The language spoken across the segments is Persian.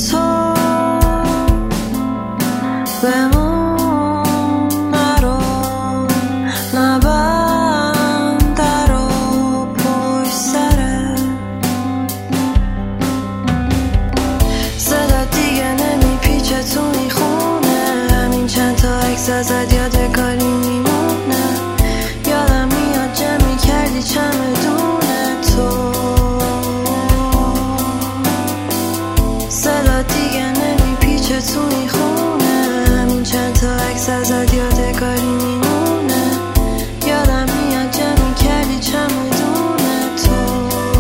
تو بمون، نرو نبند درو پشت سرت. صدا دیگه نمیپیچه تو این خونه، همین چند تا عکس ازت یادگاری میمونه. یادم میاد جمع میکردی چمدون تو. صدا دیگه نمیپیچه تو این خونه، همین چند تا عکس ازت یادگاری میمونه. یادم میاد جمع میکردی چمدون تو.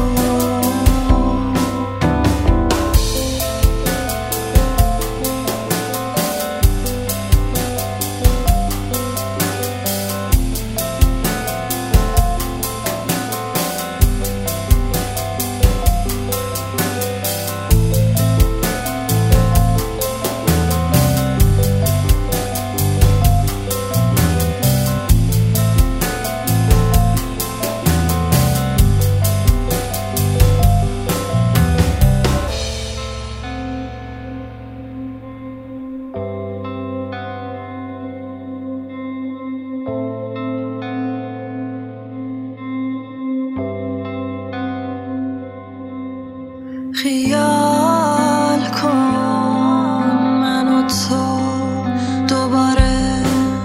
خیال کن من و تو دوباره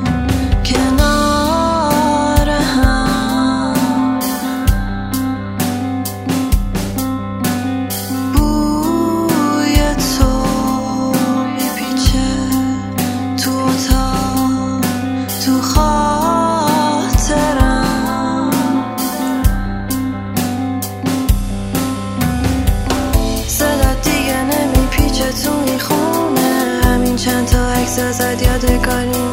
کنار هم. بوی تو میپیچه تو اتاق، تو خاطرم. تو این خونه، همین چند تا عکس ازت یادگاری